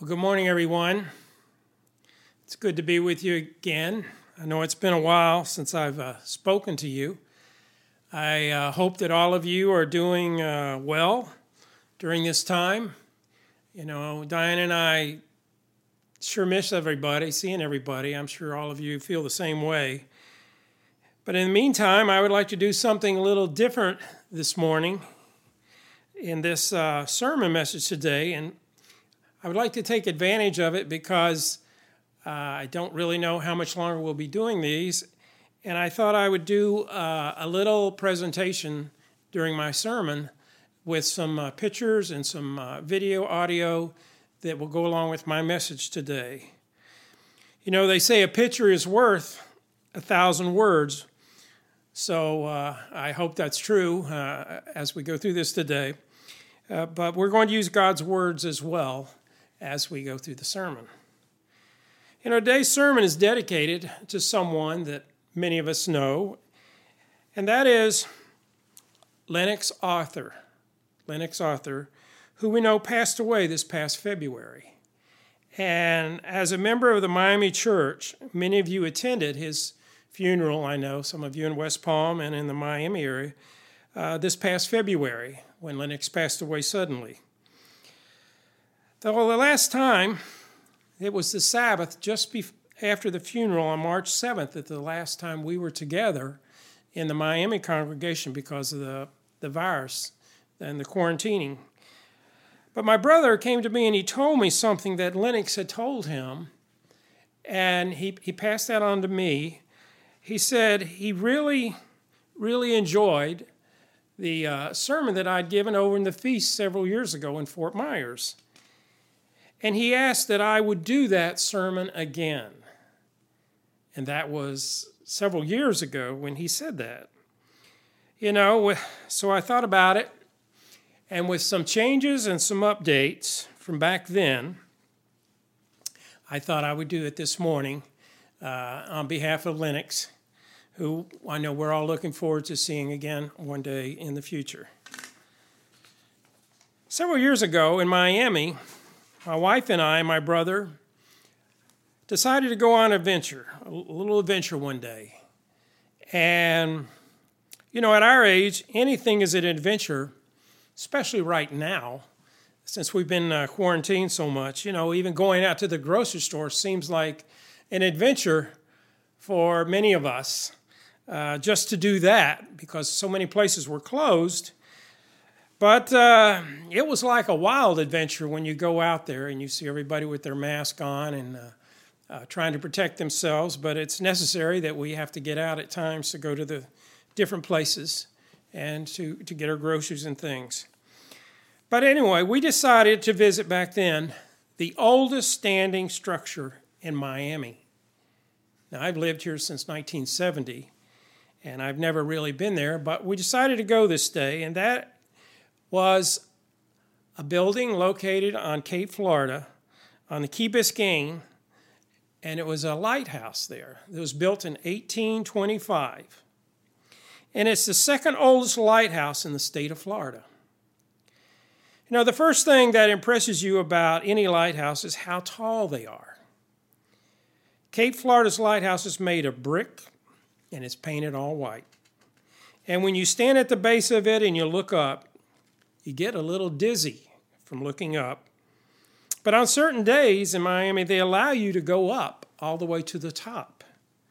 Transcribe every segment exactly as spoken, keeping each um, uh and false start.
Well, good morning, everyone. It's good to be with you again. I know it's been a while since I've uh, spoken to you. I uh, hope that all of you are doing uh, well during this time. You know, Diane and I sure miss everybody, seeing everybody. I'm sure all of you feel the same way. But in the meantime, I would like to do something a little different this morning in this uh, sermon message today. And I would like to take advantage of it because uh, I don't really know how much longer we'll be doing these. And I thought I would do uh, a little presentation during my sermon with some uh, pictures and some uh, video, audio that will go along with my message today. You know, they say a picture is worth a thousand words. So uh, I hope that's true uh, as we go through this today. Uh, but we're going to use God's words as well as we go through the sermon. You know, today's sermon is dedicated to someone that many of us know, and that is Lennox Arthur. Lennox Arthur, who we know passed away this past February. And as a member of the Miami church, many of you attended his funeral, I know, some of you in West Palm and in the Miami area, uh, this past February when Lennox passed away suddenly. Well, the last time, it was the Sabbath just be- after the funeral on March seventh, that the last time we were together in the Miami congregation because of the, the virus and the quarantining. But my brother came to me and he told me something that Lennox had told him, and he, he passed that on to me. He said he really, really enjoyed the uh, sermon that I'd given over in the feast several years ago in Fort Myers. And he asked that I would do that sermon again. And that was several years ago when he said that. You know, so I thought about it. And with some changes and some updates from back then, I thought I would do it this morning uh, on behalf of Lennox, who I know we're all looking forward to seeing again one day in the future. Several years ago in Miami, my wife and I, my brother, decided to go on an adventure, a little adventure one day. And, you know, at our age, anything is an adventure, especially right now, since we've been uh, quarantined so much. You know, even going out to the grocery store seems like an adventure for many of us, uh, just to do that, because so many places were closed. But uh, it was like a wild adventure when you go out there and you see everybody with their mask on and uh, uh, trying to protect themselves. But it's necessary that we have to get out at times to go to the different places and to, to get our groceries and things. But anyway, we decided to visit back then the oldest standing structure in Miami. Now, I've lived here since nineteen seventy, and I've never really been there, but we decided to go this day, and that was a building located on Cape Florida on the Key Biscayne, and it was a lighthouse there. It was built in eighteen twenty-five, and it's the second oldest lighthouse in the state of Florida. You know, the first thing that impresses you about any lighthouse is how tall they are. Cape Florida's lighthouse is made of brick, and it's painted all white. And when you stand at the base of it and you look up, you get a little dizzy from looking up. But on certain days in Miami, they allow you to go up all the way to the top.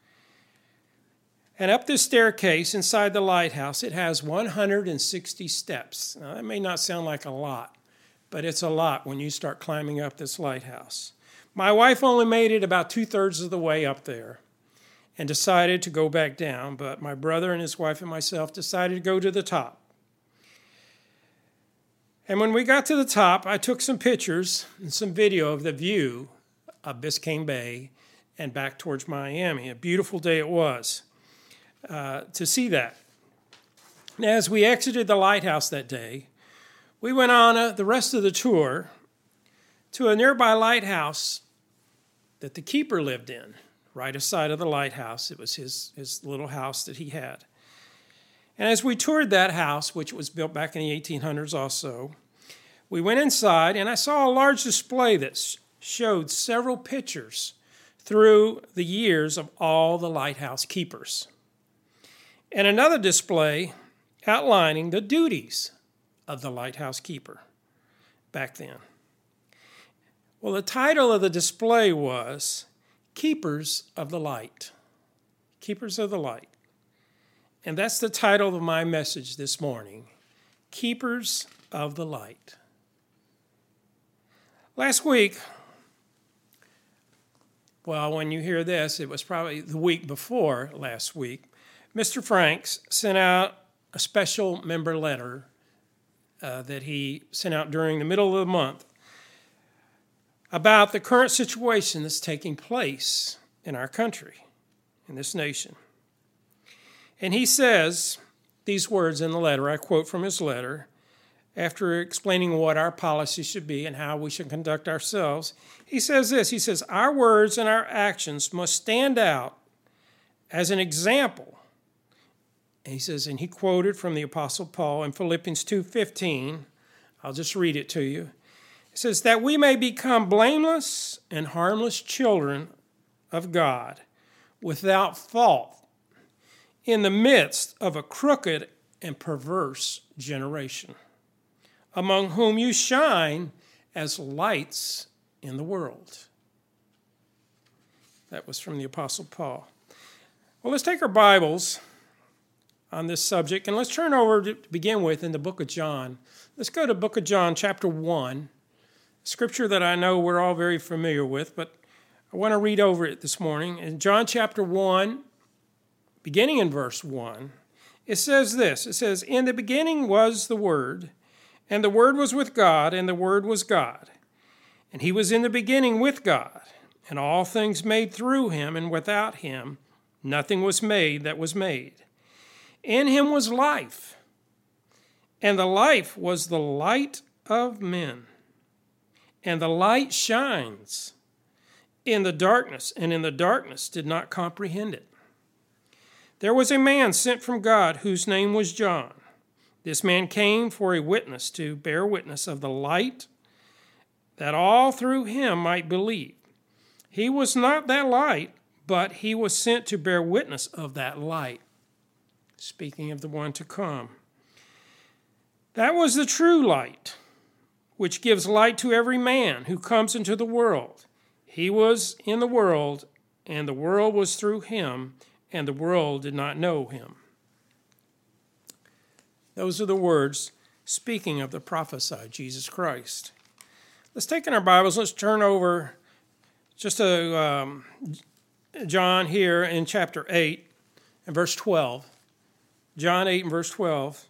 And up this staircase inside the lighthouse, it has one hundred sixty steps. Now, that may not sound like a lot, but it's a lot when you start climbing up this lighthouse. My wife only made it about two-thirds of the way up there and decided to go back down, but my brother and his wife and myself decided to go to the top. And when we got to the top, I took some pictures and some video of the view of Biscayne Bay and back towards Miami. A beautiful day it was uh, to see that. And as we exited the lighthouse that day, we went on uh, the rest of the tour to a nearby lighthouse that the keeper lived in, right aside of the lighthouse. It was his, his little house that he had. And as we toured that house, which was built back in the eighteen hundreds also, we went inside and I saw a large display that showed several pictures through the years of all the lighthouse keepers, and another display outlining the duties of the lighthouse keeper back then. Well, the title of the display was Keepers of the Light. Keepers of the Light. And that's the title of my message this morning, Keepers of the Light. Last week, well, when you hear this, it was probably the week before last week, Mister Franks sent out a special member letter uh, that he sent out during the middle of the month about the current situation that's taking place in our country, in this nation. And he says these words in the letter, I quote from his letter, after explaining what our policy should be and how we should conduct ourselves. He says this, he says, our words and our actions must stand out as an example. And he says, and he quoted from the Apostle Paul in Philippians two fifteen. I'll just read it to you. It says, that we may become blameless and harmless children of God, without fault, in the midst of a crooked and perverse generation, among whom you shine as lights in the world. That was from the Apostle Paul. Well, let's take our Bibles on this subject, and let's turn over to begin with in the book of John. Let's go to the book of John, chapter one, scripture that I know we're all very familiar with, but I want to read over it this morning. In John chapter one, beginning in verse one, it says this. It says, in the beginning was the Word, and the Word was with God, and the Word was God. And he was in the beginning with God, and all things made through him, and without him nothing was made that was made. In him was life, and the life was the light of men. And the light shines in the darkness, and in the darkness did not comprehend it. There was a man sent from God whose name was John. This man came for a witness, to bear witness of the light, that all through him might believe. He was not that light, but he was sent to bear witness of that light. Speaking of the one to come. That was the true light, which gives light to every man who comes into the world. He was in the world, and the world was through him, and the world did not know him. Those are the words speaking of the prophesied Jesus Christ. Let's take in our Bibles, let's turn over just to um, John here in chapter eight and verse twelve. John eight and verse twelve.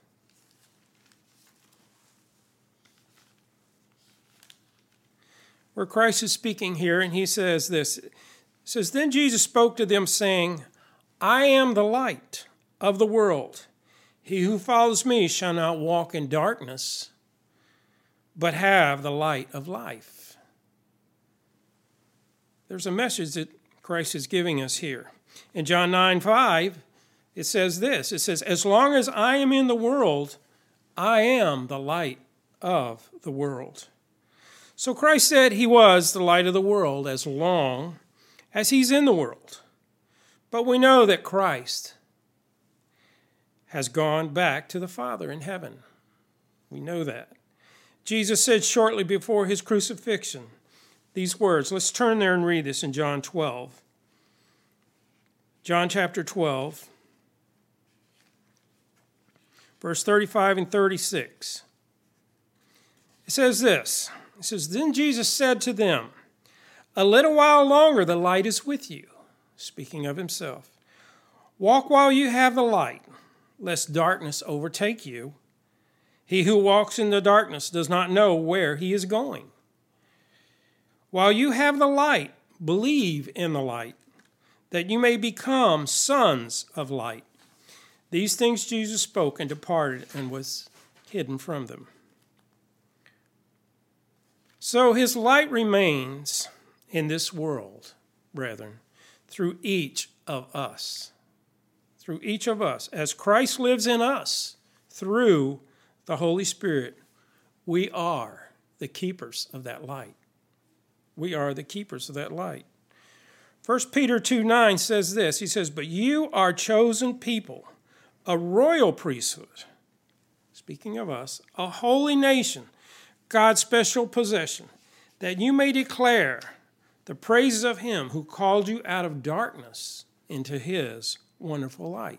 Where Christ is speaking here, and he says this. It says, then Jesus spoke to them, saying, I am the light of the world. He who follows me shall not walk in darkness, but have the light of life. There's a message that Christ is giving us here. In John nine five, it says this. It says, as long as I am in the world, I am the light of the world. So Christ said he was the light of the world as long as he's in the world. But we know that Christ has gone back to the Father in heaven. We know that. Jesus said shortly before his crucifixion these words. Let's turn there and read this in John twelve. John chapter twelve, verse thirty-five and thirty-six. It says this. It says, then Jesus said to them, a little while longer the light is with you. Speaking of himself. Walk while you have the light, lest darkness overtake you. He who walks in the darkness does not know where he is going. While you have the light, believe in the light, that you may become sons of light. These things Jesus spoke and departed and was hidden from them. So his light remains in this world, brethren, through each of us. Through each of us. As Christ lives in us through the Holy Spirit, we are the keepers of that light. We are the keepers of that light. First Peter two nine says this. He says, "But you are chosen people, a royal priesthood," speaking of us, "a holy nation, God's special possession, that you may declare the praises of him who called you out of darkness into his wonderful light."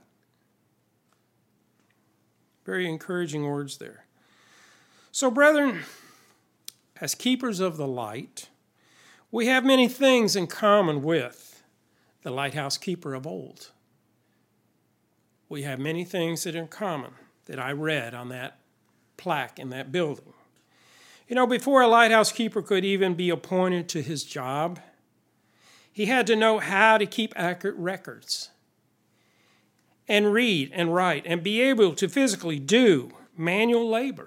Very encouraging words there. So, brethren, as keepers of the light, we have many things in common with the lighthouse keeper of old. We have many things that are in common that I read on that plaque in that building. You know, before a lighthouse keeper could even be appointed to his job, he had to know how to keep accurate records and read and write and be able to physically do manual labor.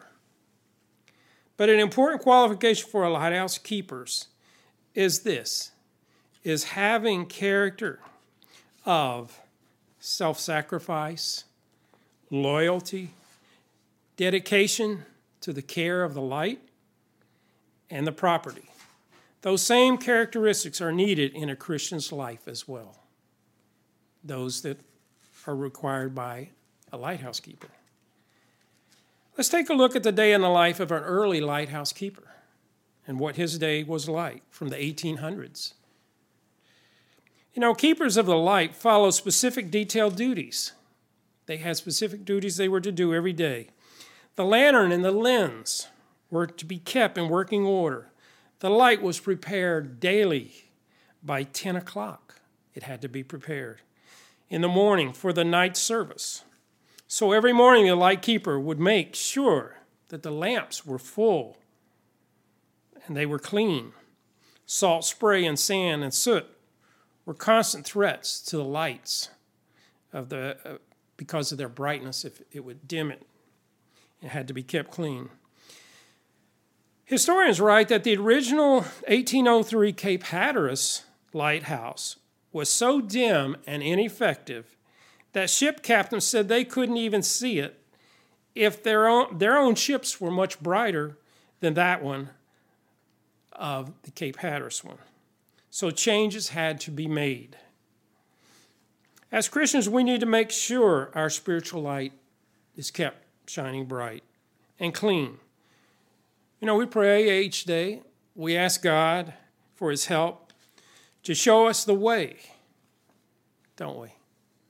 But an important qualification for a lighthouse keepers is this, is having character of self-sacrifice, loyalty, dedication to the care of the light and the property. Those same characteristics are needed in a Christian's life as well. Those that are required by a lighthouse keeper. Let's take a look at the day in the life of an early lighthouse keeper and what his day was like from the eighteen hundreds. You know, keepers of the light follow specific detailed duties. They had specific duties they were to do every day. The lantern and the lens were to be kept in working order. The light was prepared daily by ten o'clock. It had to be prepared in the morning for the night service. So every morning the light keeper would make sure that the lamps were full and they were clean. Salt spray and sand and soot were constant threats to the lights of the uh, because of their brightness. If it would dim it, it had to be kept clean. Historians write that the original eighteen oh three Cape Hatteras lighthouse was so dim and ineffective that ship captains said they couldn't even see it if their own, their own ships were much brighter than that one of the Cape Hatteras one. So changes had to be made. As Christians, we need to make sure our spiritual light is kept shining bright and clean. You know, we pray each day. We ask God for his help to show us the way, don't we?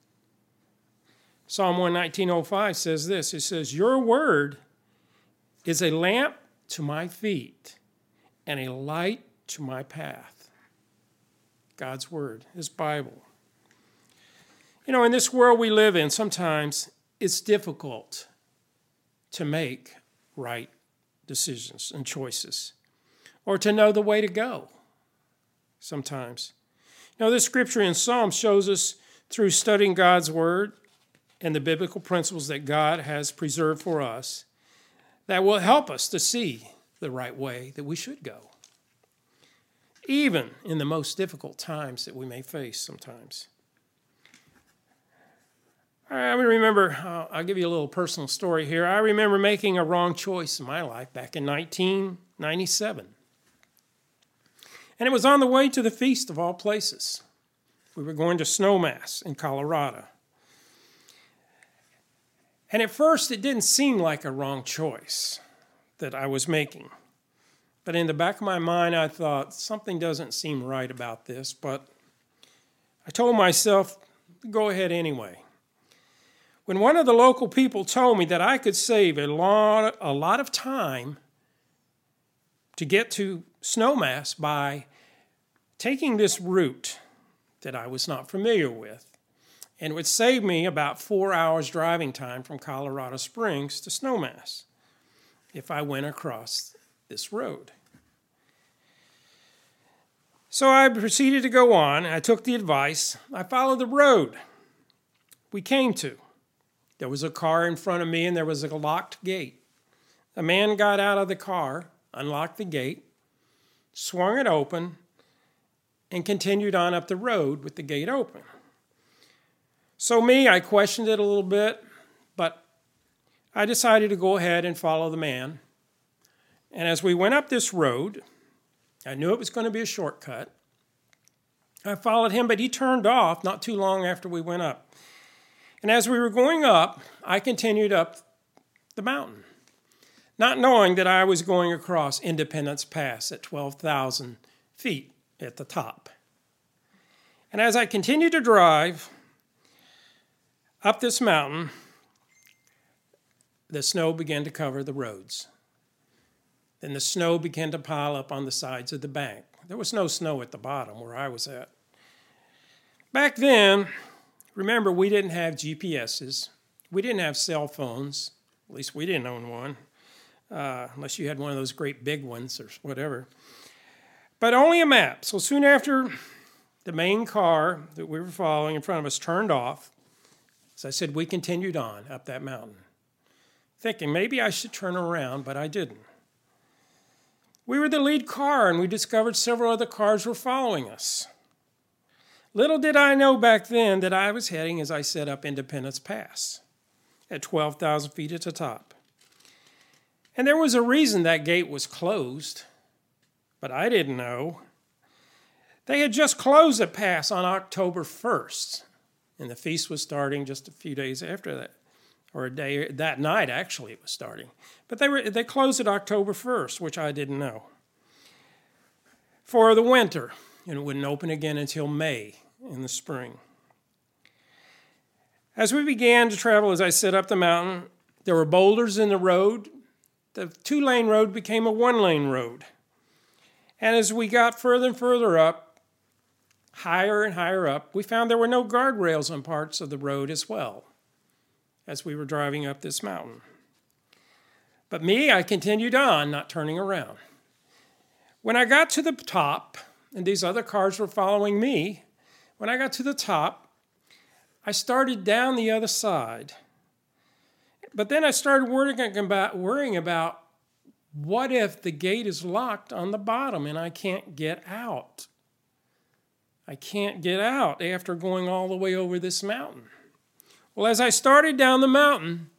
Psalm one nineteen oh five says this. It says, "Your word is a lamp to my feet and a light to my path." God's word, his Bible. You know, in this world we live in, sometimes it's difficult to make right decisions and choices, or to know the way to go sometimes. You know, this scripture in Psalms shows us through studying God's word and the biblical principles that God has preserved for us that will help us to see the right way that we should go, even in the most difficult times that we may face sometimes. I remember, uh, I'll give you a little personal story here. I remember making a wrong choice in my life back in nineteen ninety-seven. And it was on the way to the feast of all places. We were going to Snowmass in Colorado. And at first, it didn't seem like a wrong choice that I was making. But in the back of my mind, I thought, something doesn't seem right about this. But I told myself, go ahead anyway. When one of the local people told me that I could save a lot, a lot of time to get to Snowmass by taking this route that I was not familiar with, and it would save me about four hours driving time from Colorado Springs to Snowmass if I went across this road. So I proceeded to go on. I took the advice. I followed the road we came to. There was a car in front of me, and there was a locked gate. A man got out of the car, unlocked the gate, swung it open, and continued on up the road with the gate open. So me, I questioned it a little bit, but I decided to go ahead and follow the man. And as we went up this road, I knew it was going to be a shortcut. I followed him, but he turned off not too long after we went up. And as we were going up, I continued up the mountain, not knowing that I was going across Independence Pass at twelve thousand feet at the top. And as I continued to drive up this mountain, the snow began to cover the roads. Then the snow began to pile up on the sides of the bank. There was no snow at the bottom where I was at. Back then, remember, we didn't have G P S's. We didn't have cell phones. At least we didn't own one, uh, unless you had one of those great big ones or whatever. But only a map. So soon after the main car that we were following in front of us turned off, as I said, we continued on up that mountain, thinking maybe I should turn around, but I didn't. We were the lead car, and we discovered several other cars were following us. Little did I know back then that I was heading, as I said, up Independence Pass at twelve thousand feet at the top. And there was a reason that gate was closed, but I didn't know. They had just closed the pass on October first, and the feast was starting just a few days after that, or a day that night, actually, it was starting. But they were they closed it October first, which I didn't know, for the winter, and it wouldn't open again until May in the spring. As we began to travel, as I said, up the mountain, there were boulders in the road. The two-lane road became a one-lane road. And as we got further and further up, higher and higher up, we found there were no guardrails on parts of the road as well as we were driving up this mountain. But me, I continued on, not turning around. When I got to the top, and these other cars were following me, when I got to the top, I started down the other side. But then I started worrying about, worrying about what if the gate is locked on the bottom and I can't get out? I can't get out after going all the way over this mountain. Well, as I started down the mountain,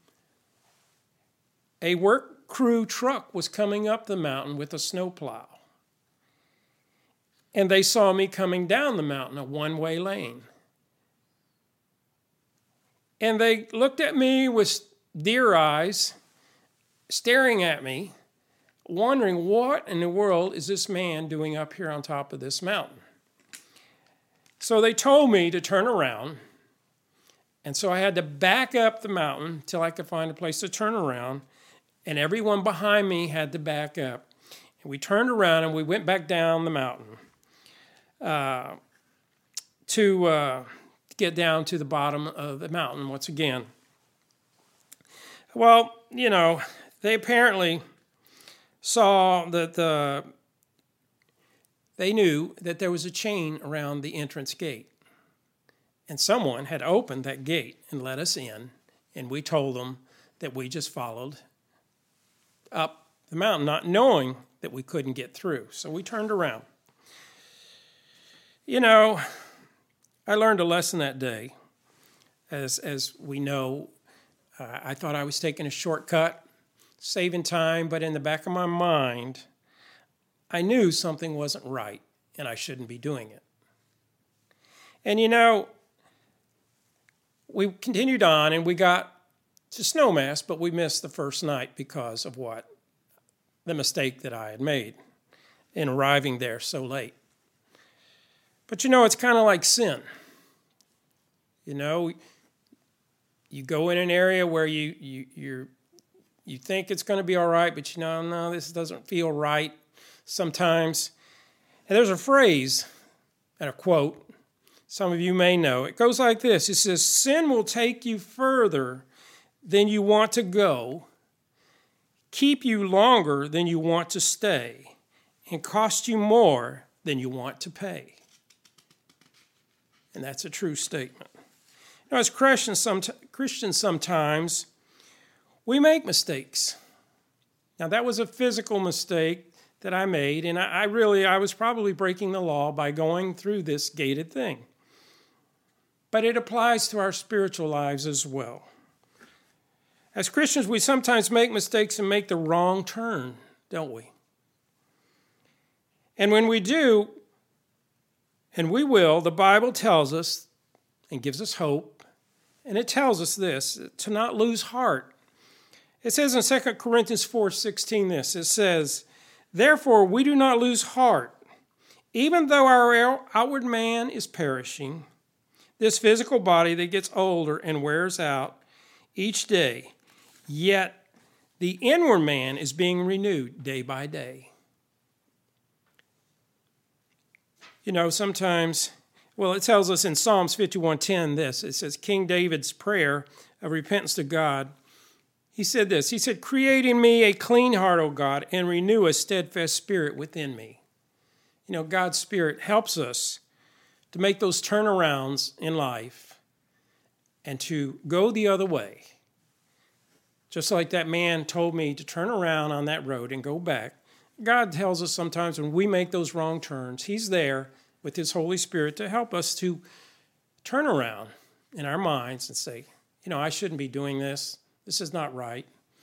a work crew truck was coming up the mountain with a snowplow. And they saw me coming down the mountain, a one-way lane. And they looked at me with deer eyes, staring at me, wondering what in the world is this man doing up here on top of this mountain. So they told me to turn around, and so I had to back up the mountain till I could find a place to turn around, and everyone behind me had to back up. And we turned around and we went back down the mountain uh, to uh, get down to the bottom of the mountain once again. Well, you know, they apparently saw that the, they knew that there was a chain around the entrance gate. And someone had opened that gate and let us in, and we told them that we just followed up the mountain, not knowing that we couldn't get through. So we turned around. You know, I learned a lesson that day. As, as we know, uh, I thought I was taking a shortcut, saving time, but in the back of my mind, I knew something wasn't right and I shouldn't be doing it. And you know, we continued on and we got to Snowmass, but we missed the first night because of what? The mistake that I had made in arriving there so late. But you know, it's kind of like sin. You know, you go in an area where you you you're, you think it's going to be all right, but you know, no, this doesn't feel right sometimes. And there's a phrase and a quote some of you may know. It goes like this. It says, sin will take you further than you want to go, keep you longer than you want to stay, and cost you more than you want to pay. And that's a true statement. Now, as Christians, Christians sometimes, we make mistakes. Now, that was a physical mistake that I made, and I, I really, I was probably breaking the law by going through this gated thing. But it applies to our spiritual lives as well. As Christians, we sometimes make mistakes and make the wrong turn, don't we? And when we do, and we will, the Bible tells us and gives us hope, and it tells us this, to not lose heart. It says in Second Corinthians four sixteen this, it says, therefore we do not lose heart, even though our outward man is perishing, this physical body that gets older and wears out each day, yet the inward man is being renewed day by day. You know, sometimes, well, it tells us in Psalms fifty-one ten this. It says, King David's prayer of repentance to God. He said this. He said, create in me a clean heart, O God, and renew a steadfast spirit within me. You know, God's Spirit helps us to make those turnarounds in life and to go the other way. Just like that man told me to turn around on that road and go back. God tells us sometimes when we make those wrong turns, he's there with his Holy Spirit to help us to turn around in our minds and say, you know, I shouldn't be doing this. This is not right.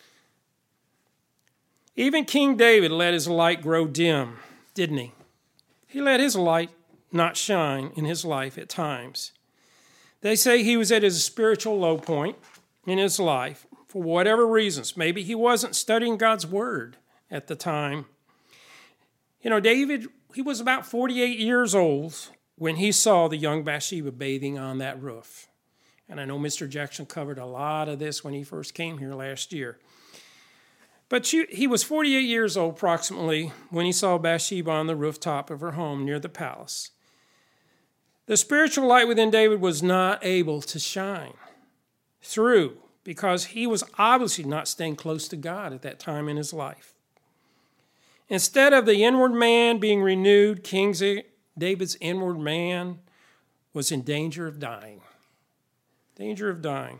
Even King David let his light grow dim, didn't he? He let his light not shine in his life at times. They say he was at his spiritual low point in his life for whatever reasons. Maybe he wasn't studying God's word at the time. You know, David, he was about forty-eight years old when he saw the young Bathsheba bathing on that roof. And I know Mister Jackson covered a lot of this when he first came here last year. But he was forty-eight years old approximately when he saw Bathsheba on the rooftop of her home near the palace. The spiritual light within David was not able to shine through because he was obviously not staying close to God at that time in his life. Instead of the inward man being renewed, King David's inward man was in danger of dying. Danger of dying.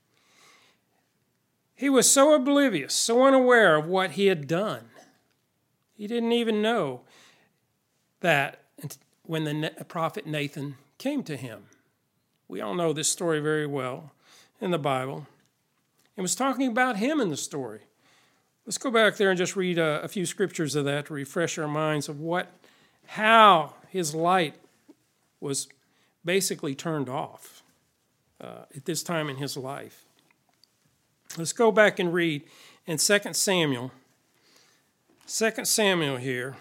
He was so oblivious, so unaware of what he had done. He didn't even know that when the prophet Nathan came to him. We all know this story very well in the Bible. It was talking about him in the story. Let's go back there and just read a, a few scriptures of that to refresh our minds of what, how his light was basically turned off uh, at this time in his life. Let's go back and read in Second Samuel. Second Samuel here,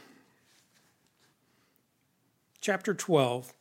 chapter twelve,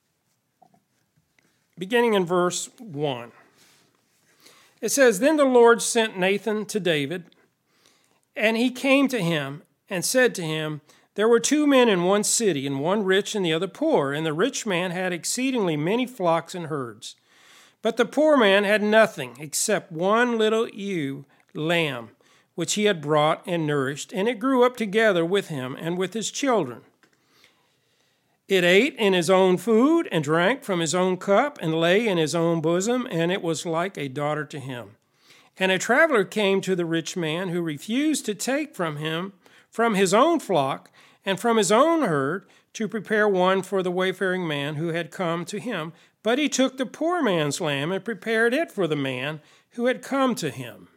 beginning in verse one. It says, Then the Lord sent Nathan to David, and he came to him and said to him, There were two men in one city, and one rich and the other poor, and the rich man had exceedingly many flocks and herds. But the poor man had nothing except one little ewe lamb, which he had brought and nourished, and it grew up together with him and with his children. It ate in his own food and drank from his own cup and lay in his own bosom, and it was like a daughter to him. And a traveler came to the rich man who refused to take from him from his own flock and from his own herd to prepare one for the wayfaring man who had come to him. But he took the poor man's lamb and prepared it for the man who had come to him.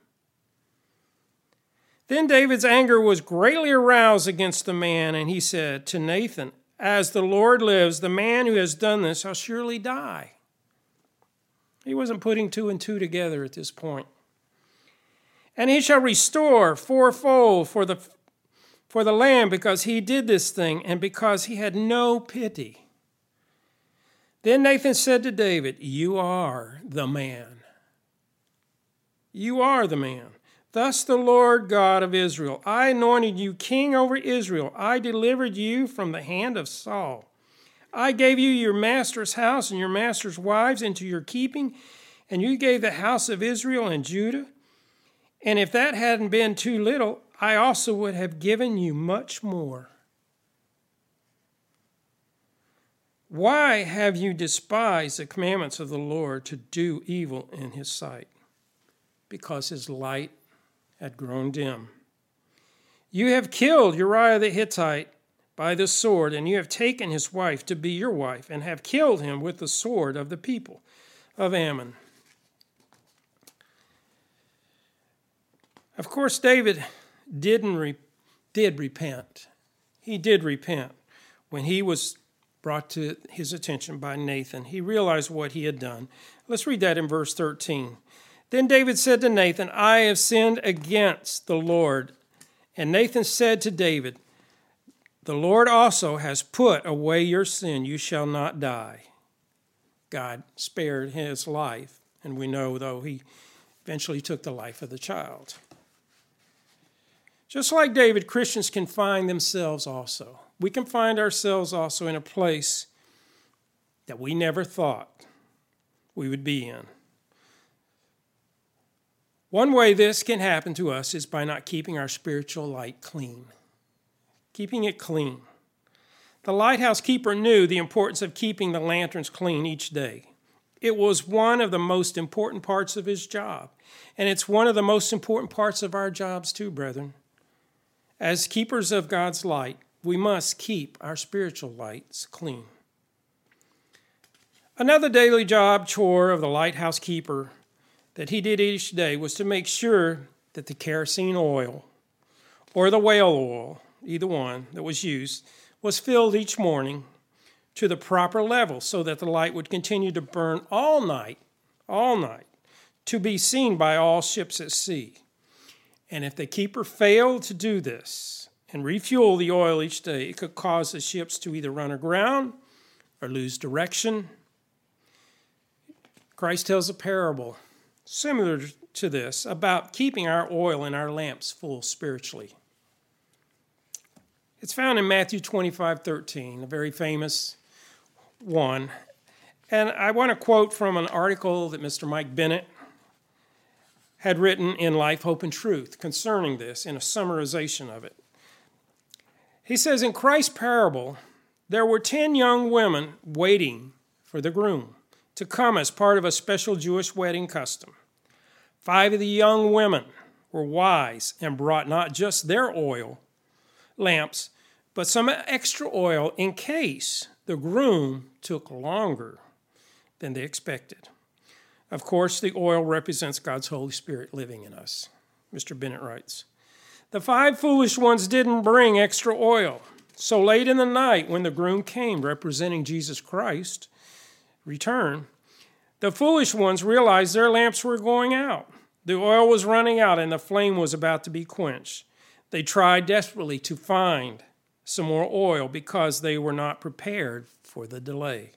Then David's anger was greatly aroused against the man, and he said to Nathan, As the Lord lives, the man who has done this shall surely die. He wasn't putting two and two together at this point. And he shall restore fourfold for the, for the lamb because he did this thing and because he had no pity. Then Nathan said to David, You are the man. You are the man. Thus the Lord God of Israel, I anointed you king over Israel. I delivered you from the hand of Saul. I gave you your master's house and your master's wives into your keeping, and you gave the house of Israel and Judah. And if that hadn't been too little, I also would have given you much more. Why have you despised the commandments of the Lord to do evil in his sight? Because his light had grown dim. You have killed Uriah the Hittite by the sword, and you have taken his wife to be your wife, and have killed him with the sword of the people of Ammon. Of course, David didn't re- did repent. He did repent. when he was brought to his attention by Nathan, he realized what he had done. Let's read that in verse thirteen. Then David said to Nathan, I have sinned against the Lord. And Nathan said to David, the Lord also has put away your sin. You shall not die. God spared his life. And we know, though, he eventually took the life of the child. Just like David, Christians can find themselves also. We can find ourselves also in a place that we never thought we would be in. One way this can happen to us is by not keeping our spiritual light clean. Keeping it clean. The lighthouse keeper knew the importance of keeping the lanterns clean each day. It was one of the most important parts of his job. And it's one of the most important parts of our jobs too, brethren. As keepers of God's light, we must keep our spiritual lights clean. Another daily job chore of the lighthouse keeper that he did each day was to make sure that the kerosene oil or the whale oil, either one that was used, was filled each morning to the proper level so that the light would continue to burn all night, all night, to be seen by all ships at sea. And if the keeper failed to do this and refuel the oil each day, it could cause the ships to either run aground or lose direction. Christ tells a parable similar to this about keeping our oil and our lamps full spiritually. It's found in Matthew twenty-five thirteen, a very famous one. And I want to quote from an article that Mister Mike Bennett had written in Life, Hope, and Truth concerning this in a summarization of it. He says, in Christ's parable, there were ten young women waiting for the groom to come as part of a special Jewish wedding custom. Five of the young women were wise and brought not just their oil lamps, but some extra oil in case the groom took longer than they expected. Of course, the oil represents God's Holy Spirit living in us, Mister Bennett writes. The five foolish ones didn't bring extra oil. So late in the night, when the groom came, representing Jesus Christ, return, the foolish ones realized their lamps were going out. The oil was running out and the flame was about to be quenched. They tried desperately to find some more oil because they were not prepared for the delay.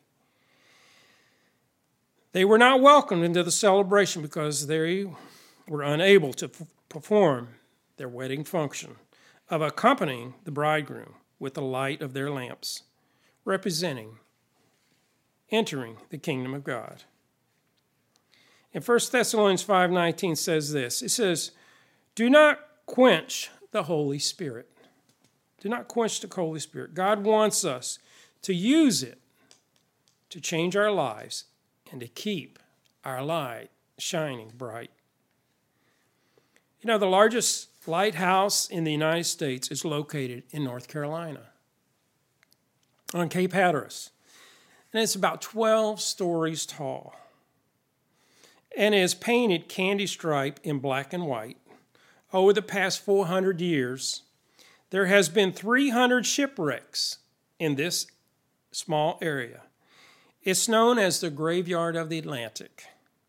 They were not welcomed into the celebration because they were unable to f- perform their wedding function of accompanying the bridegroom with the light of their lamps, representing entering the kingdom of God. And First Thessalonians five nineteen says this. It says, do not quench the Holy Spirit. Do not quench the Holy Spirit. God wants us to use it to change our lives and to keep our light shining bright. You know, the largest lighthouse in the United States is located in North Carolina on Cape Hatteras. And it's about twelve stories tall. And is painted candy stripe in black and white. Over the past four hundred years, there has been three hundred shipwrecks in this small area. It's known as the graveyard of the Atlantic.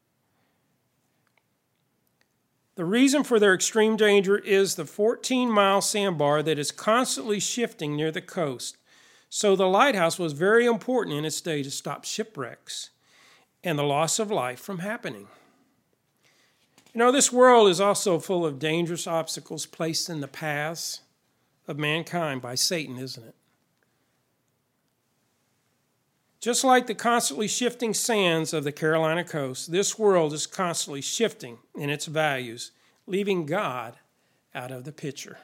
The reason for their extreme danger is the fourteen-mile sandbar that is constantly shifting near the coast. So the lighthouse was very important in its day to stop shipwrecks and the loss of life from happening. You know, this world is also full of dangerous obstacles placed in the paths of mankind by Satan, isn't it? Just like the constantly shifting sands of the Carolina coast, this world is constantly shifting in its values, leaving God out of the picture.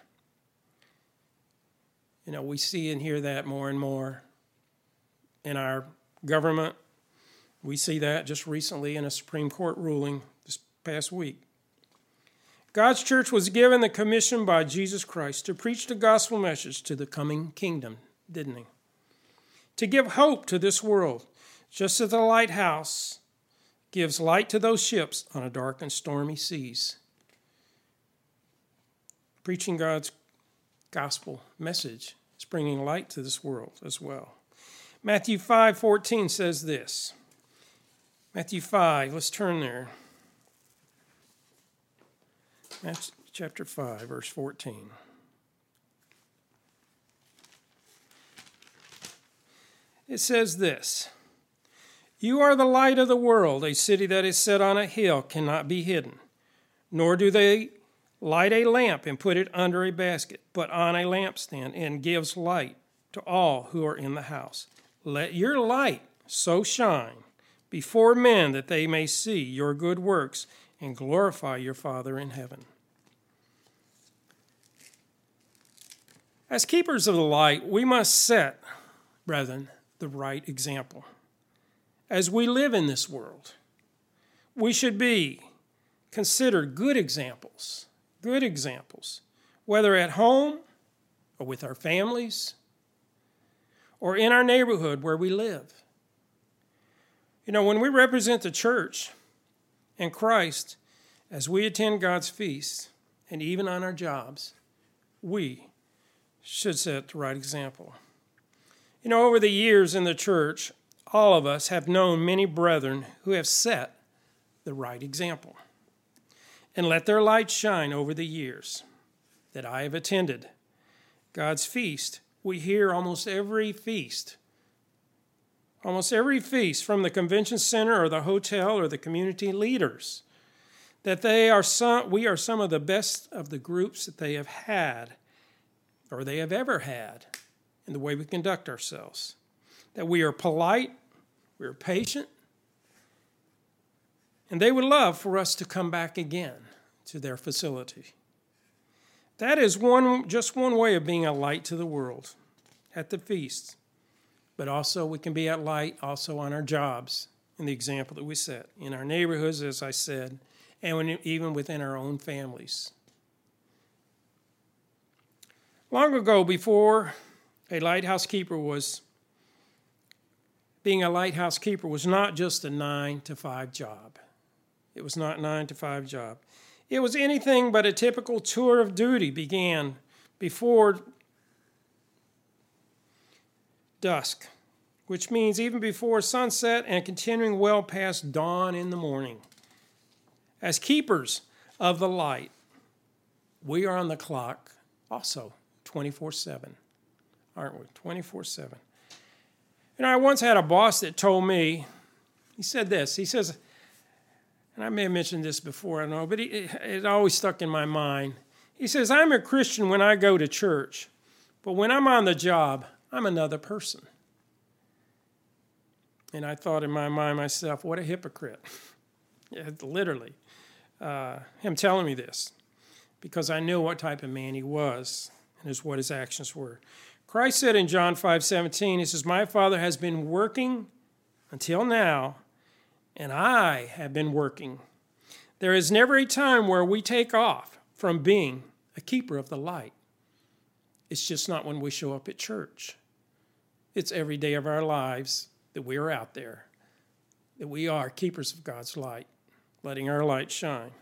You know, we see and hear that more and more in our government. We see that just recently in a Supreme Court ruling this past week. God's church was given the commission by Jesus Christ to preach the gospel message to the coming kingdom, didn't he? To give hope to this world, just as the lighthouse gives light to those ships on a dark and stormy seas. Preaching God's gospel message It's bringing light to this world as well. Matthew five fourteen says this. Matthew five, let's turn there. Matthew chapter five, verse fourteen. It says this, "You are the light of the world. A city that is set on a hill cannot be hidden. Nor do they light a lamp and put it under a basket, but on a lampstand, and gives light to all who are in the house. Let your light so shine before men that they may see your good works and glorify your Father in heaven." As keepers of the light, we must set, brethren, the right example. As we live in this world, we should be considered good examples, good examples, whether at home or with our families or in our neighborhood where we live. You know, when we represent the church and Christ as we attend God's feasts and even on our jobs, we should set the right example. You know, over the years in the church, all of us have known many brethren who have set the right example and let their light shine over the years that I have attended God's feast. We hear almost every feast, almost every feast from the convention center or the hotel or the community leaders, that they are some, we are some of the best of the groups that they have had or they have ever had in the way we conduct ourselves. That we are polite, we are patient, and they would love for us to come back again to their facility. That is one, just one way of being a light to the world at the feast. But also we can be a light also on our jobs in the example that we set, in our neighborhoods, as I said, and when, even within our own families. Long ago, before a lighthouse keeper was, being a lighthouse keeper was not just a nine to five job. It was not a nine to five job. It was anything but a typical tour of duty began before dusk, which means even before sunset and continuing well past dawn in the morning. As keepers of the light, we are on the clock also twenty-four seven. Aren't we? twenty-four seven. You know, I once had a boss that told me, he said this, he says, and I may have mentioned this before, I don't know, but it, it always stuck in my mind. He says, "I'm a Christian when I go to church, but when I'm on the job, I'm another person." And I thought in my mind myself, what a hypocrite. Yeah, literally, uh, him telling me this, because I knew what type of man he was and what his actions were. Christ said in John five seventeen, he says, "My Father has been working until now, and I have been working." There is never a time where we take off from being a keeper of the light. It's just not when we show up at church. It's every day of our lives that we are out there, that we are keepers of God's light, letting our light shine.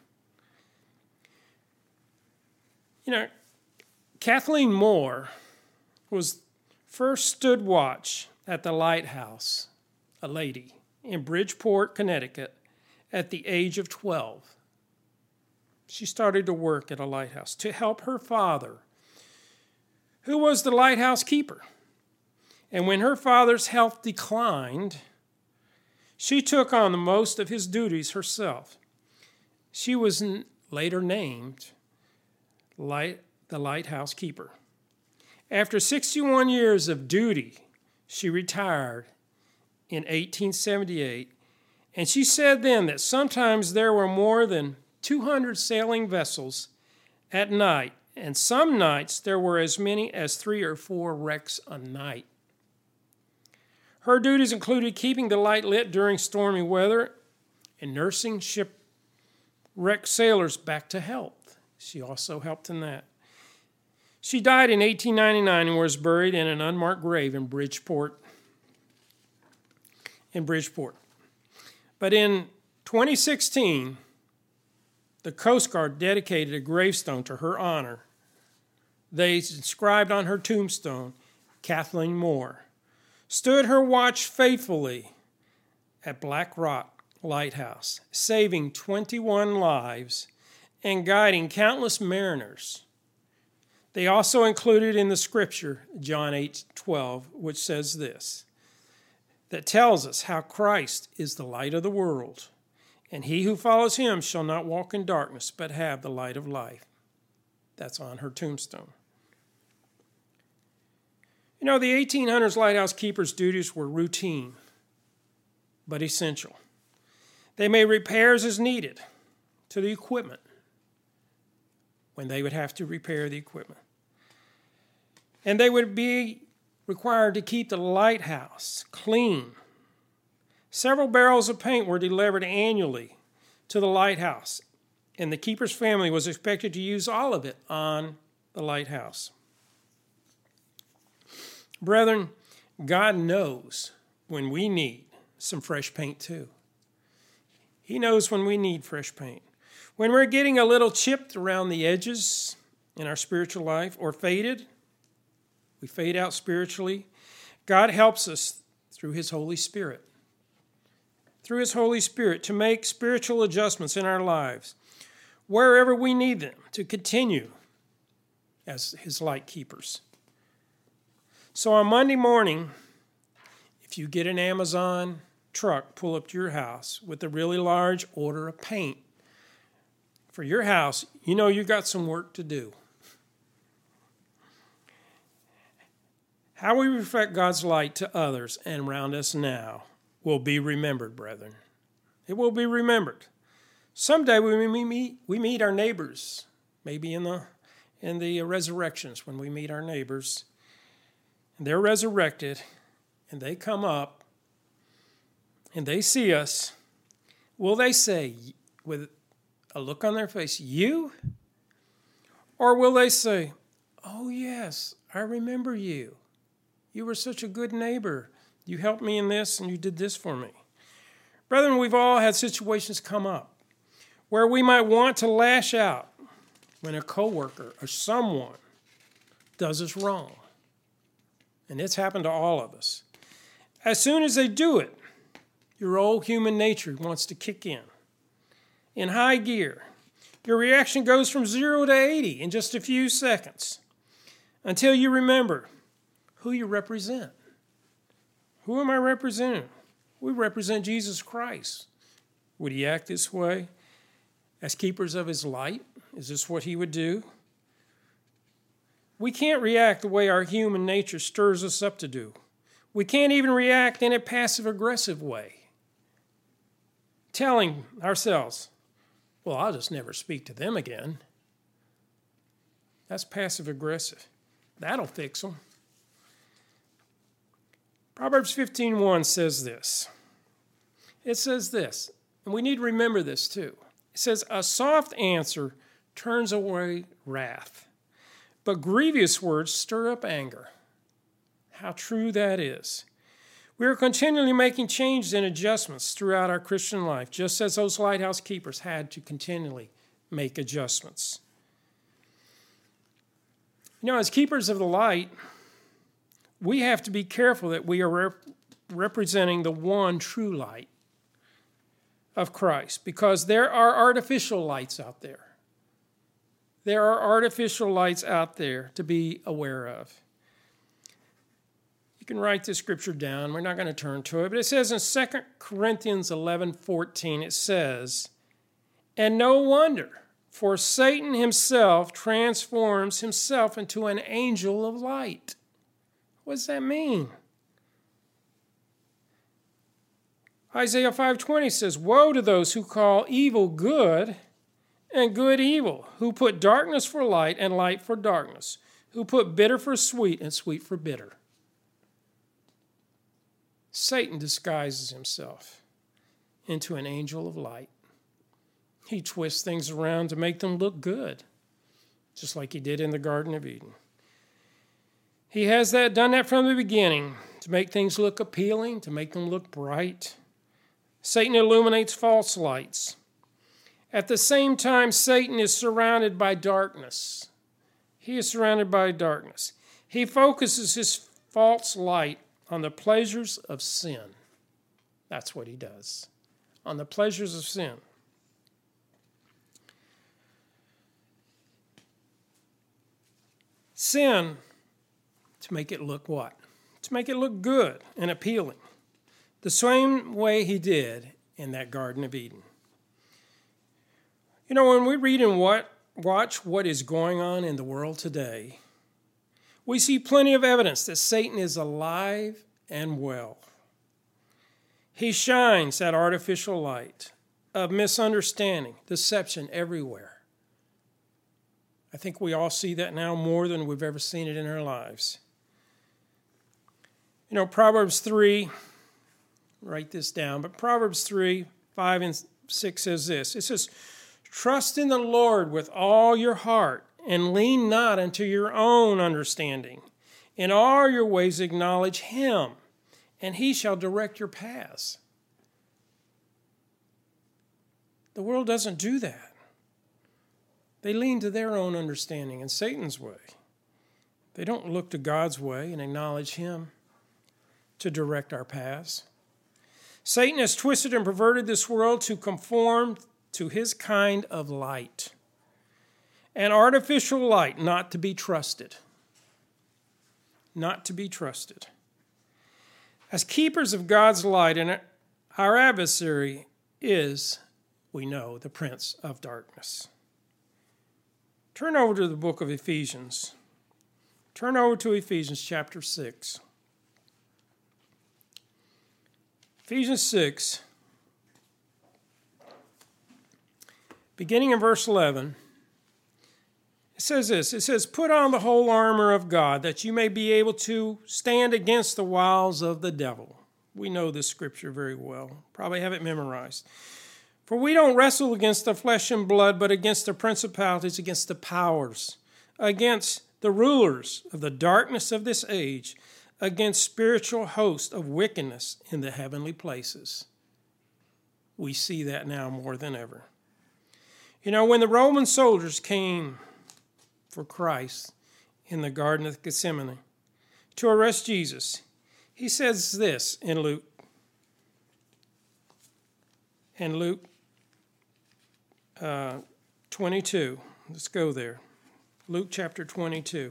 You know, Kathleen Moore was first stood watch at the lighthouse, a lady, in Bridgeport, Connecticut, at the age of twelve. She started to work at a lighthouse to help her father, who was the lighthouse keeper. And when her father's health declined, she took on the most of his duties herself. She was later named light, the lighthouse keeper. After sixty-one years of duty, she retired in eighteen seventy-eight, and she said then that sometimes there were more than two hundred sailing vessels at night, and some nights there were as many as three or four wrecks a night. Her duties included keeping the light lit during stormy weather and nursing shipwrecked sailors back to health. She also helped in that. She died in eighteen ninety-nine and was buried in an unmarked grave in Bridgeport. In Bridgeport. But in twenty sixteen, the Coast Guard dedicated a gravestone to her honor. They inscribed on her tombstone, Kathleen Moore, stood her watch faithfully at Black Rock Lighthouse, saving twenty-one lives and guiding countless mariners. They also included in the scripture John eight twelve, which says this, that tells us how Christ is the light of the world, and he who follows him shall not walk in darkness, but have the light of life. That's on her tombstone. You know, the eighteen hundreds lighthouse keepers' duties were routine, but essential. They made repairs as needed to the equipment when they would have to repair the equipment. And they would be required to keep the lighthouse clean. Several barrels of paint were delivered annually to the lighthouse, and the keeper's family was expected to use all of it on the lighthouse. Brethren, God knows when we need some fresh paint too. He knows when we need fresh paint. When we're getting a little chipped around the edges in our spiritual life or faded, we fade out spiritually, God helps us through his Holy Spirit. Through his Holy Spirit to make spiritual adjustments in our lives, wherever we need them to continue as his light keepers. So on Monday morning, if you get an Amazon truck pull up to your house with a really large order of paint for your house, you know you've got some work to do. How we reflect God's light to others and around us now will be remembered, brethren. It will be remembered. Someday when we meet, we meet our neighbors, maybe in the, in the resurrections when we meet our neighbors, and they're resurrected, and they come up, and they see us, will they say, with a look on their face, you? Or will they say, oh yes, I remember you. You were such a good neighbor. You helped me in this, and you did this for me. Brethren, we've all had situations come up where we might want to lash out when a coworker or someone does us wrong. And it's happened to all of us. As soon as they do it, your old human nature wants to kick in. In high gear, your reaction goes from zero to eighty in just a few seconds until you remember who you represent. Who am I representing? We represent Jesus Christ. Would he act this way as keepers of his light? Is this what he would do? We can't react the way our human nature stirs us up to do. We can't even react in a passive-aggressive way, telling ourselves, well, I'll just never speak to them again. That's passive-aggressive. That'll fix them. Proverbs fifteen one says this. It says this, and we need to remember this too. It says, a soft answer turns away wrath, but grievous words stir up anger. How true that is. We are continually making changes and adjustments throughout our Christian life, just as those lighthouse keepers had to continually make adjustments. You know, as keepers of the light, we have to be careful that we are rep- representing the one true light of Christ, because there are artificial lights out there. There are artificial lights out there to be aware of. You can write this scripture down. We're not going to turn to it, but it says in Second Corinthians eleven fourteen, it says, and no wonder, for Satan himself transforms himself into an angel of light. What does that mean? Isaiah five twenty says, woe to those who call evil good and good evil, who put darkness for light and light for darkness, who put bitter for sweet and sweet for bitter. Satan disguises himself into an angel of light. He twists things around to make them look good, just like he did in the Garden of Eden. He has that done that from the beginning to make things look appealing, to make them look bright. Satan illuminates false lights. At the same time, Satan is surrounded by darkness. He is surrounded by darkness. He focuses his false light on the pleasures of sin. That's what he does. On the pleasures of sin. Sin, to make it look what? To make it look good and appealing. The same way he did in that Garden of Eden. You know, when we read and what, watch what is going on in the world today, we see plenty of evidence that Satan is alive and well. He shines that artificial light of misunderstanding, deception everywhere. I think we all see that now more than we've ever seen it in our lives. You know, Proverbs three, write this down, but Proverbs three, five and six says this. It says, trust in the Lord with all your heart and lean not unto your own understanding. In all your ways acknowledge him, and he shall direct your paths. The world doesn't do that. They lean to their own understanding and Satan's way. They don't look to God's way and acknowledge him to direct our paths. Satan has twisted and perverted this world to conform to his kind of light. An artificial light not to be trusted. Not to be trusted. As keepers of God's light, and our adversary is, we know, the prince of darkness. Turn over to the book of Ephesians. Turn over to Ephesians chapter six. Ephesians six, beginning in verse eleven, it says this. It says, put on the whole armor of God, that you may be able to stand against the wiles of the devil. We know this scripture very well. Probably have it memorized. For we don't wrestle against the flesh and blood, but against the principalities, against the powers, against the rulers of the darkness of this age, against spiritual hosts of wickedness in the heavenly places. We see that now more than ever. You know, when the Roman soldiers came for Christ in the Garden of Gethsemane to arrest Jesus, he says this in Luke. In Luke uh, twenty-two. Let's go there. Luke chapter twenty-two.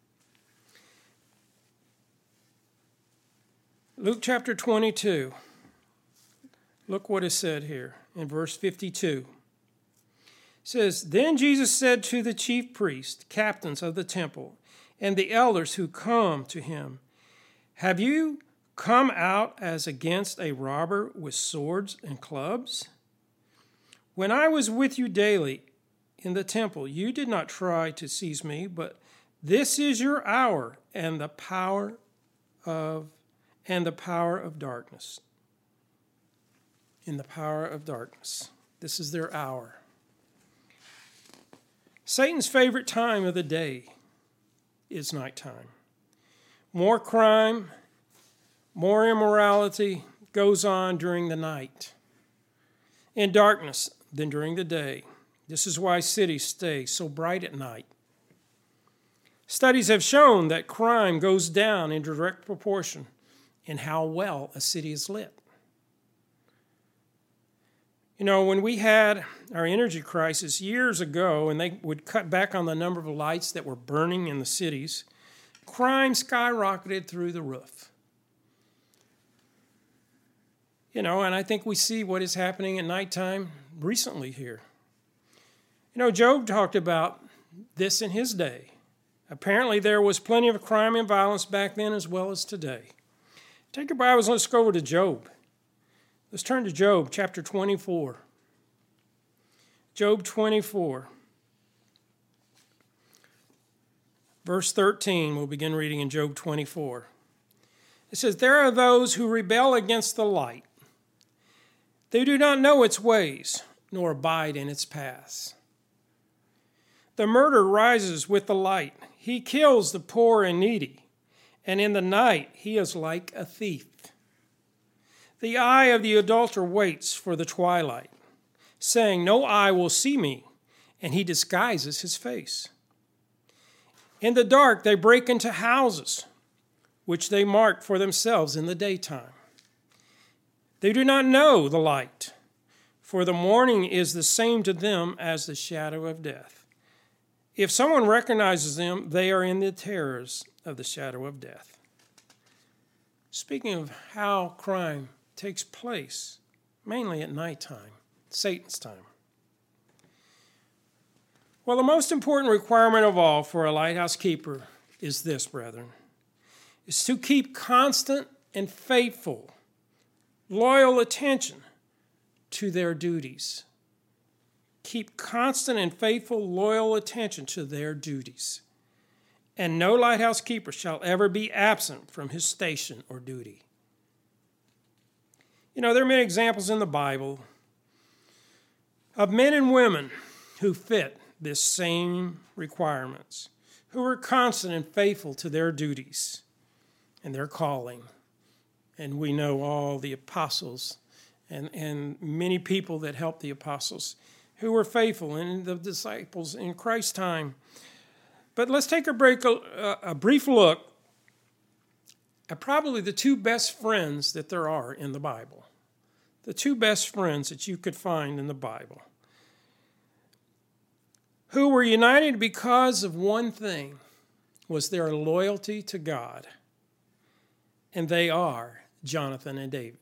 Luke chapter twenty-two. Look what is said here in verse fifty-two. It says, then Jesus said to the chief priests, captains of the temple, and the elders who come to him, have you come out as against a robber with swords and clubs? When I was with you daily in the temple, you did not try to seize me, but this is your hour and the power of and the power of darkness. In the power of darkness. This is their hour. Satan's favorite time of the day is nighttime. More crime, more immorality goes on during the night. In darkness than during the day. This is why cities stay so bright at night. Studies have shown that crime goes down in direct proportion in how well a city is lit. You know, when we had our energy crisis years ago and they would cut back on the number of lights that were burning in the cities, crime skyrocketed through the roof. You know, and I think we see what is happening at nighttime recently here. You know, Job talked about this in his day. Apparently there was plenty of crime and violence back then as well as today. Take your Bibles and let's go over to Job. Let's turn to Job chapter twenty-four. Job twenty-four. Verse thirteen, we'll begin reading in Job twenty-four. It says, there are those who rebel against the light. They do not know its ways, nor abide in its paths. The murderer rises with the light. He kills the poor and needy, and in the night he is like a thief. The eye of the adulterer waits for the twilight, saying, no eye will see me, and he disguises his face. In the dark they break into houses. which they mark for themselves in the daytime. They do not know the light, for the morning is the same to them as the shadow of death. If someone recognizes them, they are in the terrors of the shadow of death. Speaking of how crime takes place, mainly at nighttime, Satan's time. Well, the most important requirement of all for a lighthouse keeper is this, brethren, is to keep constant and faithful, loyal attention to their duties. Keep constant and faithful, loyal attention to their duties. And no lighthouse keeper shall ever be absent from his station or duty. You know, there are many examples in the Bible of men and women who fit this same requirements, who were constant and faithful to their duties and their calling. And we know all the apostles and, and many people that helped the apostles who were faithful, and the disciples in Christ's time. But let's take a, break, a, a brief look at probably the two best friends that there are in the Bible. The two best friends that you could find in the Bible, who were united because of one thing, was their loyalty to God. And they are Jonathan and David.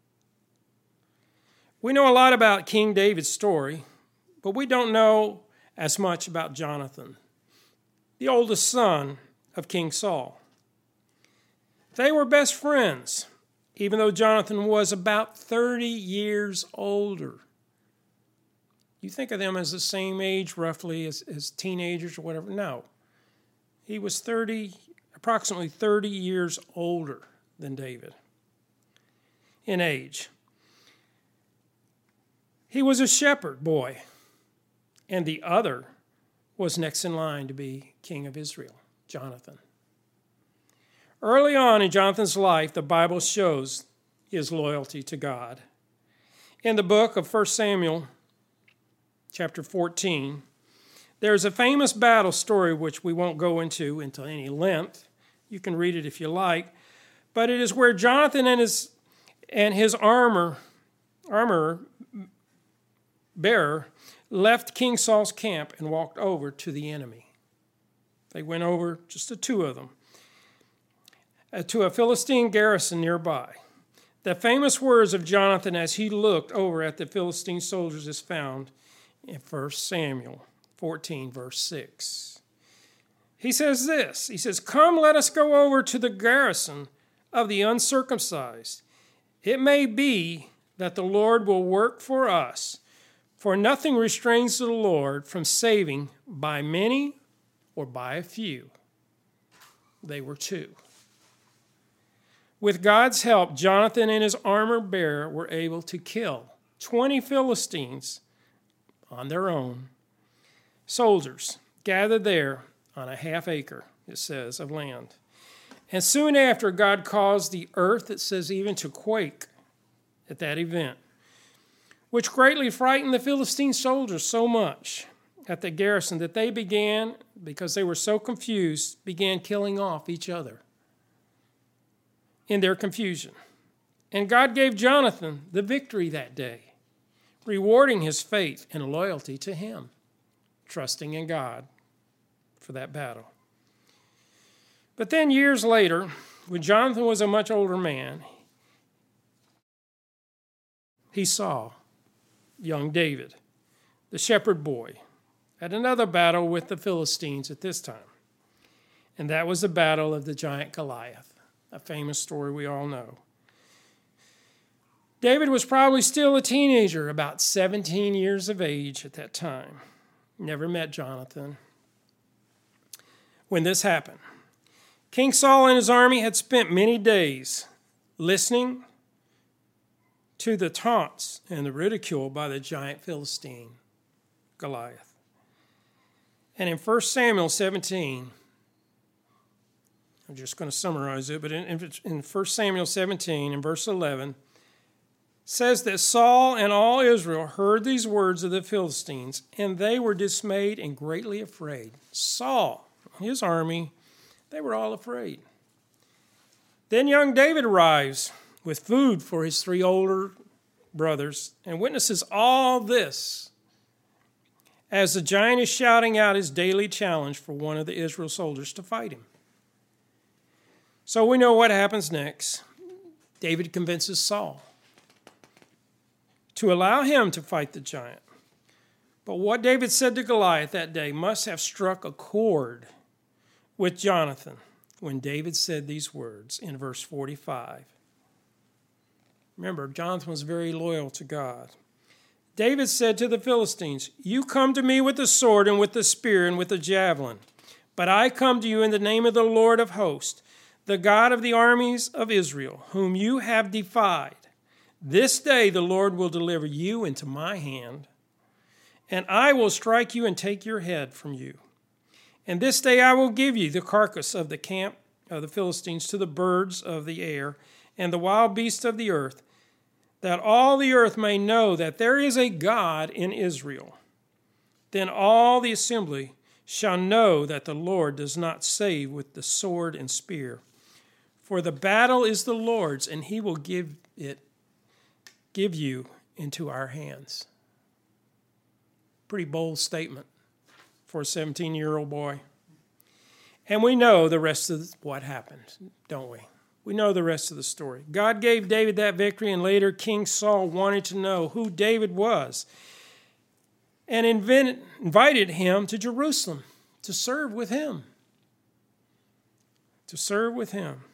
We know a lot about King David's story, but we don't know as much about Jonathan, the oldest son of King Saul. They were best friends, even though Jonathan was about thirty years older. You think of them as the same age, roughly, as, as teenagers or whatever. No. He was thirty, approximately thirty years older than David in age. He was a shepherd boy, and the other was next in line to be king of Israel, Jonathan. Early on in Jonathan's life, the Bible shows his loyalty to God. In the book of First Samuel, chapter fourteen, there's a famous battle story which we won't go into into any length. You can read it if you like. But it is where Jonathan and his and his armor, armorer bearer left King Saul's camp and walked over to the enemy. They went over, just the two of them, uh, to a Philistine garrison nearby. The famous words of Jonathan as he looked over at the Philistine soldiers is found in First Samuel fourteen, verse six. He says this, he says, "Come, let us go over to the garrison of the uncircumcised. It may be that the Lord will work for us, for nothing restrains the Lord from saving by many or by a few." They were two. With God's help, Jonathan and his armor bearer were able to kill twenty Philistines on their own. Soldiers gathered there on a half acre, it says, of land. And soon after, God caused the earth, it says, even to quake at that event, which greatly frightened the Philistine soldiers so much at the garrison that they began, because they were so confused, began killing off each other in their confusion. And God gave Jonathan the victory that day, rewarding his faith and loyalty to him, trusting in God for that battle. But then years later, when Jonathan was a much older man, he saw young David, the shepherd boy, at another battle with the Philistines at this time. And that was the battle of the giant Goliath, a famous story we all know. David was probably still a teenager, about seventeen years of age at that time. Never met Jonathan. When this happened, King Saul and his army had spent many days listening to the taunts and the ridicule by the giant Philistine, Goliath. And in First Samuel seventeen, I'm just going to summarize it, but in, in First Samuel seventeen, in verse eleven, says that Saul and all Israel heard these words of the Philistines, and they were dismayed and greatly afraid. Saul, his army, they were all afraid. Then young David arrives with food for his three older brothers and witnesses all this as the giant is shouting out his daily challenge for one of the Israel soldiers to fight him. So we know what happens next. David convinces Saul to allow him to fight the giant. But what David said to Goliath that day must have struck a chord with Jonathan when David said these words in verse forty-five. Remember, Jonathan was very loyal to God. David said to the Philistines, "You come to me with the sword and with the spear and with the javelin, but I come to you in the name of the Lord of hosts, the God of the armies of Israel, whom you have defied. This day the Lord will deliver you into my hand, and I will strike you and take your head from you. And this day I will give you the carcass of the camp of the Philistines to the birds of the air and the wild beasts of the earth, that all the earth may know that there is a God in Israel. Then all the assembly shall know that the Lord does not save with the sword and spear. For the battle is the Lord's, and he will give it, give you into our hands." Pretty bold statement for a seventeen-year-old boy. And we know the rest of what happened, don't we? We know the rest of the story. God gave David that victory, and later King Saul wanted to know who David was and invented, invited him to Jerusalem to serve with him. To serve with him.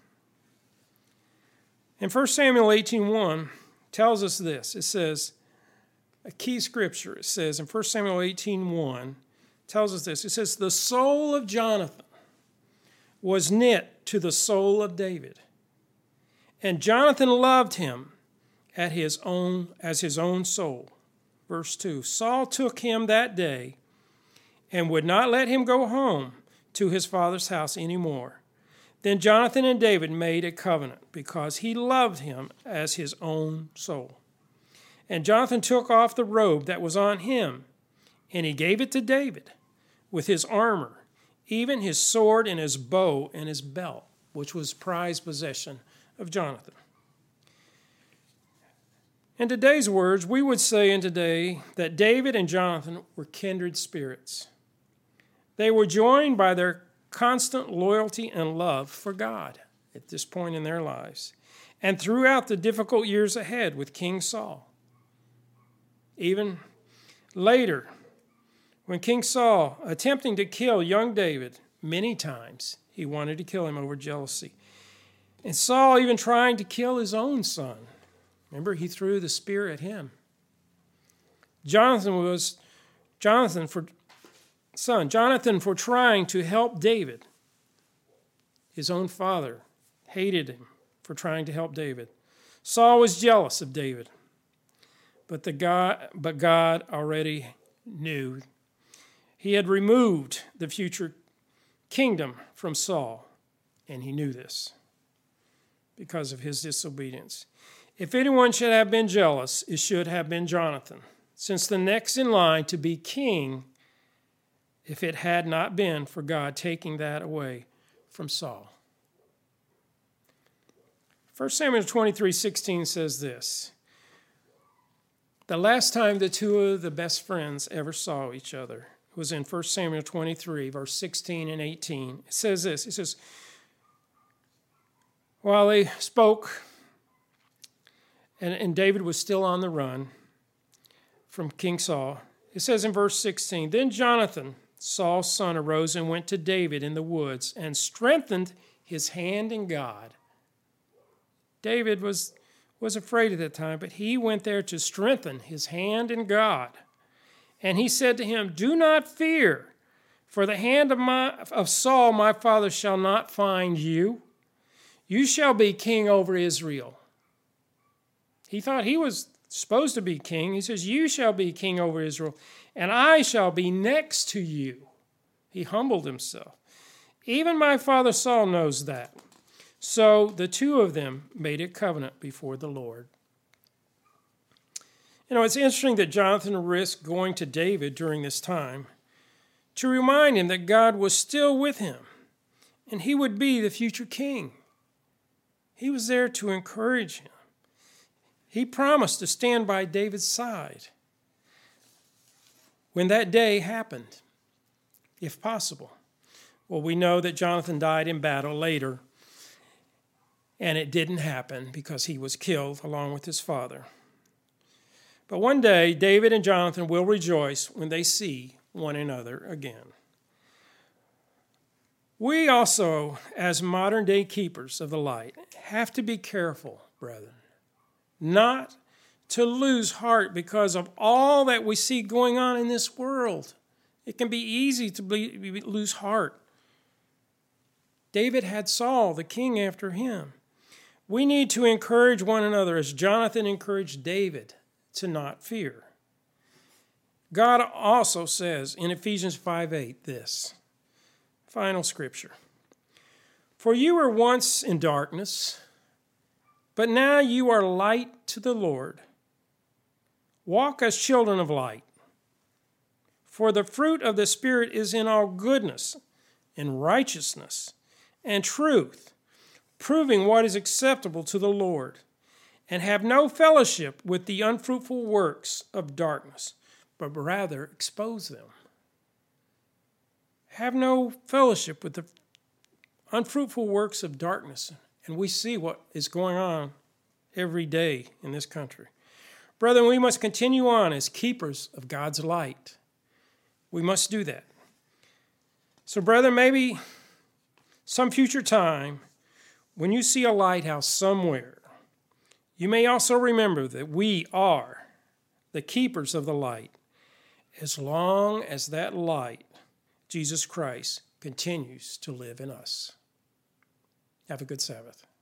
And First Samuel eighteen one tells us this. It says, a key scripture, it says in First Samuel eighteen one, tells us this. It says, "The soul of Jonathan was knit to the soul of David, and Jonathan loved him at his own, as his own soul." Verse two, "Saul took him that day and would not let him go home to his father's house any more. Then Jonathan and David made a covenant because he loved him as his own soul. And Jonathan took off the robe that was on him, and he gave it to David with his armor, even his sword and his bow and his belt, which was prized possession of Jonathan." In today's words, we would say in today that David and Jonathan were kindred spirits. They were joined by their constant loyalty and love for God at this point in their lives, and throughout the difficult years ahead with King Saul. Even later, when King Saul, attempting to kill young David many times, he wanted to kill him over jealousy. And Saul even trying to kill his own son. Remember, he threw the spear at him. Jonathan was, Jonathan for, son, Jonathan for trying to help David. His own father hated him for trying to help David. Saul was jealous of David. But, the God, but God already knew. He had removed the future kingdom from Saul, and he knew this because of his disobedience. If anyone should have been jealous, it should have been Jonathan, since the next in line to be king, if it had not been for God taking that away from Saul. First Samuel twenty-three sixteen says this: "The last time the two of the best friends ever saw each other was in First Samuel twenty-three, verse sixteen and eighteen. It says this, it says, while they spoke, and, and David was still on the run from King Saul, it says in verse sixteen, "Then Jonathan, Saul's son, arose and went to David in the woods and strengthened his hand in God." David was, was afraid at that time, but he went there to strengthen his hand in God. And he said to him, "Do not fear, for the hand of, my, of Saul my father shall not find you. You shall be king over Israel." He thought he was supposed to be king. He says, "You shall be king over Israel, and I shall be next to you." He humbled himself. "Even my father Saul knows that." So the two of them made a covenant before the Lord. You know, it's interesting that Jonathan risked going to David during this time to remind him that God was still with him and he would be the future king. He was there to encourage him. He promised to stand by David's side when that day happened, if possible. Well, we know that Jonathan died in battle later, and it didn't happen because he was killed along with his father. But one day, David and Jonathan will rejoice when they see one another again. We also, as modern-day keepers of the light, have to be careful, brethren, not to lose heart because of all that we see going on in this world. It can be easy to be, lose heart. David had Saul, the king, after him. We need to encourage one another as Jonathan encouraged David to not fear. God also says in Ephesians five eight this, final scripture. For you were once in darkness, but now you are light to the Lord. Walk as children of light. For the fruit of the Spirit is in all goodness and righteousness and truth, proving what is acceptable to the Lord, and have no fellowship with the unfruitful works of darkness, but rather expose them. Have no fellowship with the unfruitful works of darkness. And we see what is going on every day in this country. Brethren, we must continue on as keepers of God's light. We must do that. So, brethren, maybe some future time, when you see a lighthouse somewhere, you may also remember that we are the keepers of the light, as long as that light, Jesus Christ, continues to live in us. Have a good Sabbath.